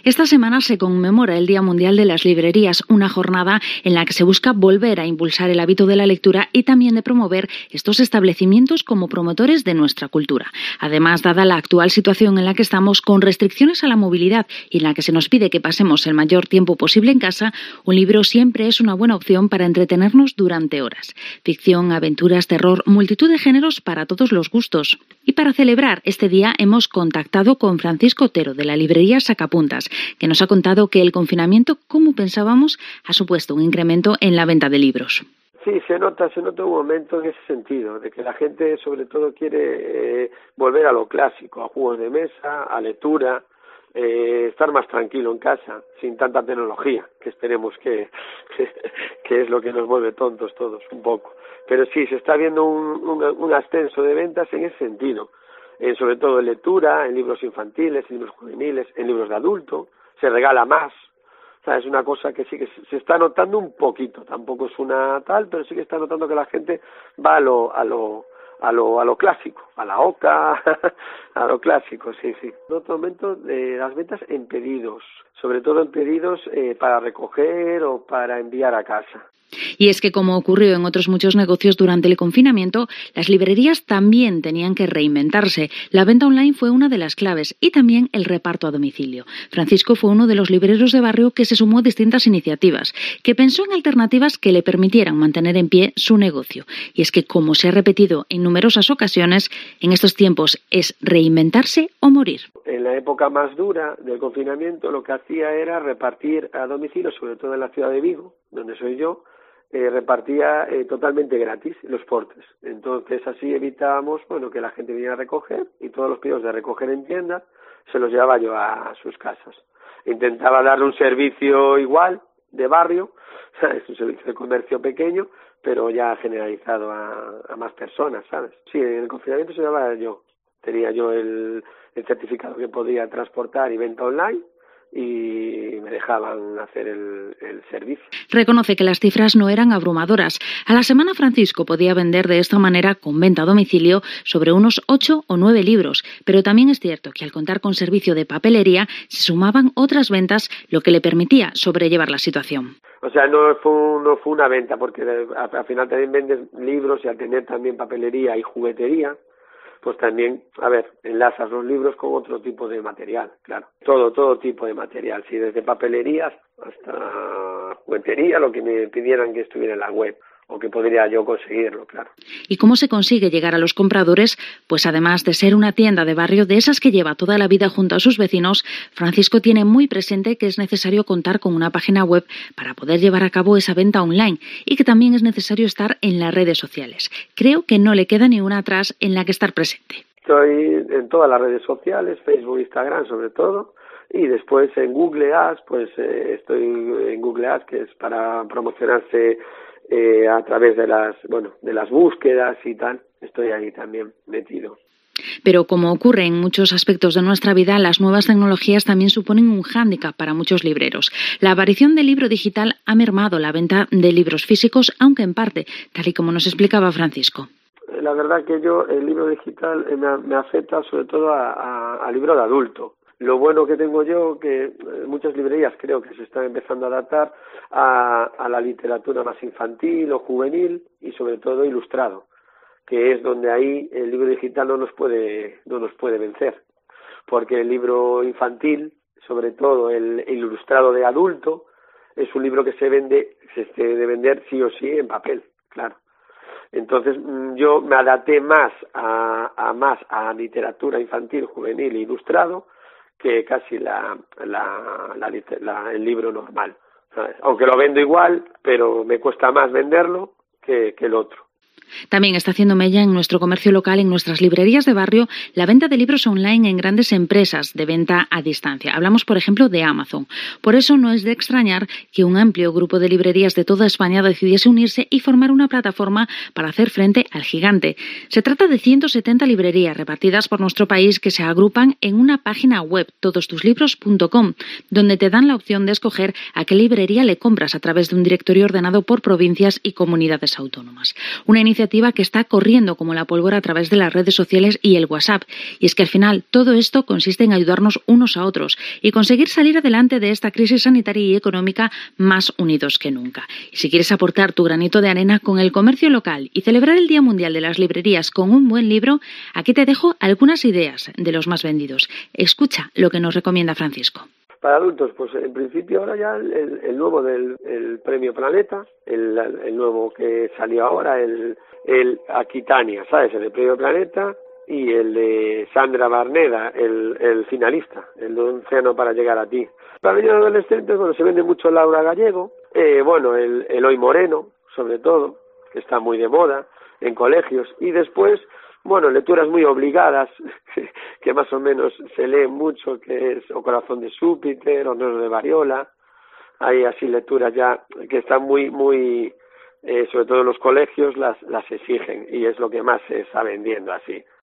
Esta semana se conmemora el Día Mundial de las Librerías, una jornada en la que se busca volver a impulsar el hábito de la lectura y también de promover estos establecimientos como promotores de nuestra cultura. Además, dada la actual situación en la que estamos, con restricciones a la movilidad y en la que se nos pide que pasemos el mayor tiempo posible en casa, un libro siempre es una buena opción para entretenernos durante horas. Ficción, aventuras, terror, multitud de géneros para todos los gustos. Y para celebrar este día hemos contactado con Francisco Otero de la librería Sacapuntas, que nos ha contado que el confinamiento, como pensábamos, ha supuesto un incremento en la venta de libros. Sí, se nota un momento en ese sentido, de que la gente sobre todo quiere volver a lo clásico, a juegos de mesa, a lectura, estar más tranquilo en casa, sin tanta tecnología, que esperemos que es lo que nos vuelve tontos todos un poco. Pero sí, se está viendo un ascenso de ventas en ese sentido. Sobre todo en lectura, en libros infantiles, en libros juveniles, en libros de adulto, se regala más. O sea, es una cosa que sí que se está notando un poquito, tampoco es una tal, pero sí que está notando que la gente va a lo clásico, a la oca, a lo clásico, sí. En otro momento, las ventas en pedidos, sobre todo en pedidos para recoger o para enviar a casa. Y es que, como ocurrió en otros muchos negocios durante el confinamiento, las librerías también tenían que reinventarse. La venta online fue una de las claves y también el reparto a domicilio. Francisco fue uno de los libreros de barrio que se sumó a distintas iniciativas, que pensó en alternativas que le permitieran mantener en pie su negocio. Y es que, como se ha repetido en numerosas ocasiones, en estos tiempos es reinventarse o morir. En la época más dura del confinamiento, lo que hacía era repartir a domicilio, sobre todo en la ciudad de Vigo, donde soy yo, repartía totalmente gratis los portes. Entonces así evitábamos que la gente viniera a recoger, y todos los pedidos de recoger en tienda se los llevaba yo a sus casas. Intentaba darle un servicio igual de barrio, es un servicio de comercio pequeño, pero ya generalizado a más personas, ¿sabes? Sí, en el confinamiento se llevaba yo. Tenía yo el certificado que podía transportar y venta online, y me dejaban hacer el servicio. Reconoce que las cifras no eran abrumadoras. A la semana Francisco podía vender de esta manera, con venta a domicilio, sobre unos 8 o 9 libros, pero también es cierto que al contar con servicio de papelería se sumaban otras ventas, lo que le permitía sobrellevar la situación. O sea, no fue una venta, porque al final también vendes libros, y al tener también papelería y juguetería, pues también, enlazas los libros con otro tipo de material, claro. Todo tipo de material, sí, desde papelerías hasta juguetería, lo que me pidieran que estuviera en la web, o que podría yo conseguirlo, claro. ¿Y cómo se consigue llegar a los compradores? Pues además de ser una tienda de barrio de esas que lleva toda la vida junto a sus vecinos, Francisco tiene muy presente que es necesario contar con una página web para poder llevar a cabo esa venta online, y que también es necesario estar en las redes sociales. Creo que no le queda ni una atrás en la que estar presente. Estoy en todas las redes sociales, Facebook, Instagram sobre todo, y después en Google Ads, estoy en Google Ads, que es para promocionarse a través de las búsquedas y tal. Estoy ahí también metido. Pero como ocurre en muchos aspectos de nuestra vida, las nuevas tecnologías también suponen un hándicap para muchos libreros. La aparición del libro digital ha mermado la venta de libros físicos, aunque en parte, tal y como nos explicaba Francisco. La verdad que el libro digital me afecta sobre todo a libro de adulto. Lo bueno que tengo yo, que muchas librerías creo que se están empezando a adaptar a la literatura más infantil o juvenil, y sobre todo ilustrado, que es donde ahí el libro digital no nos puede vencer, porque el libro infantil, sobre todo el ilustrado de adulto, es un libro que se debe vender sí o sí en papel, claro. Entonces yo me adapté más a literatura infantil, juvenil e ilustrado, que casi el libro normal, ¿sabes? Aunque lo vendo igual, pero me cuesta más venderlo que el otro. También está haciendo mella en nuestro comercio local, en nuestras librerías de barrio, la venta de libros online en grandes empresas de venta a distancia. Hablamos, por ejemplo, de Amazon. Por eso no es de extrañar que un amplio grupo de librerías de toda España decidiese unirse y formar una plataforma para hacer frente al gigante. Se trata de 170 librerías repartidas por nuestro país que se agrupan en una página web, todostuslibros.com, donde te dan la opción de escoger a qué librería le compras a través de un directorio ordenado por provincias y comunidades autónomas. Una iniciativa que está corriendo como la pólvora a través de las redes sociales y el WhatsApp. Y es que al final todo esto consiste en ayudarnos unos a otros y conseguir salir adelante de esta crisis sanitaria y económica más unidos que nunca. Y si quieres aportar tu granito de arena con el comercio local y celebrar el Día Mundial de las Librerías con un buen libro, aquí te dejo algunas ideas de los más vendidos. Escucha lo que nos recomienda Francisco. Para adultos, pues en principio ahora ya el nuevo del Premio Planeta, el nuevo que salió ahora, el Aquitania, ¿sabes? El de Premio Planeta y el de Sandra Barneda, el finalista, el de Un océano para llegar a ti. Para niños adolescentes, bueno, se vende mucho Laura Gallego, bueno, el Eloy Moreno, sobre todo, que está muy de moda en colegios, y después, bueno, lecturas muy obligadas, que más o menos se leen mucho, que es O corazón de Júpiter, O Nero de Variola. Hay así lecturas ya que están muy, sobre todo en los colegios las exigen, y es lo que más se está vendiendo así.